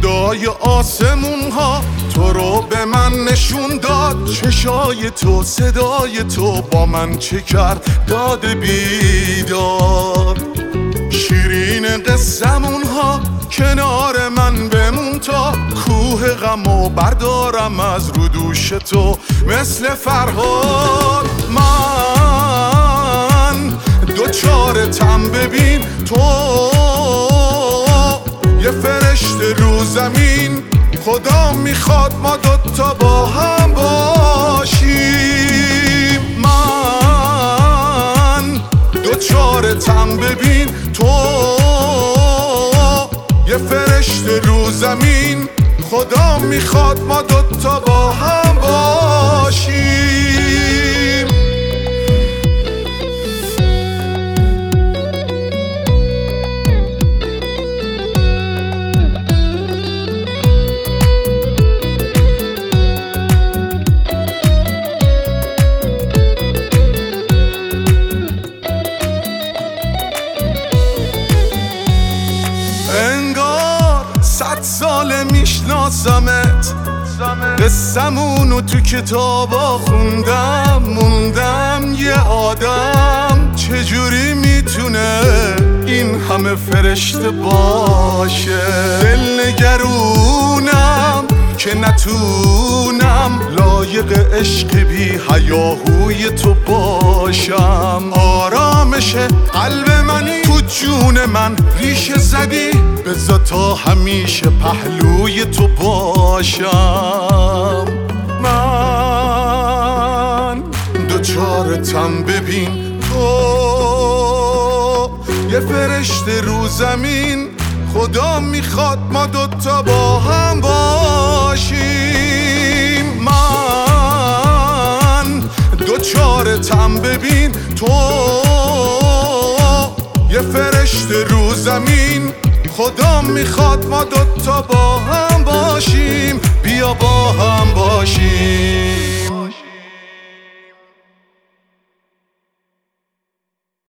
خدای آسمون ها تو رو به من نشون داد، چشای تو صدای تو با من چه کرد داد بیدار. شیرین قصمون ها کنار من بمون تا کوه غمو بردارم از رو دوش تو مثل فرهاد. من دوچارتم ببین تو یه فرشته رو زمین، خدا میخواد ما دوتا با هم باشیم. من دوچارتم ببین تو یه فرشته رو زمین، خدا میخواد ما دوتا با هم باشیم. انگار 100 ساله میشناسمت، قصمونو تو کتابا خوندم، موندم یه آدم چجوری میتونه این همه فرشته باشه. دل نگرونم که نتونم لایق عشق بی هیاهوی تو باشم. آرامش قلب منی تو جون من ریشه زدی، بذار تا همیشه پهلوی تو باشم. من دوچارتم ببین تو یه فرشته رو زمین، خدا میخواد ما دوتا با هم باشیم. من دوچارتم ببین تو یه فرشته رو زمین، خدا میخواد ما دوتا با هم باشیم، بیا با هم باشیم.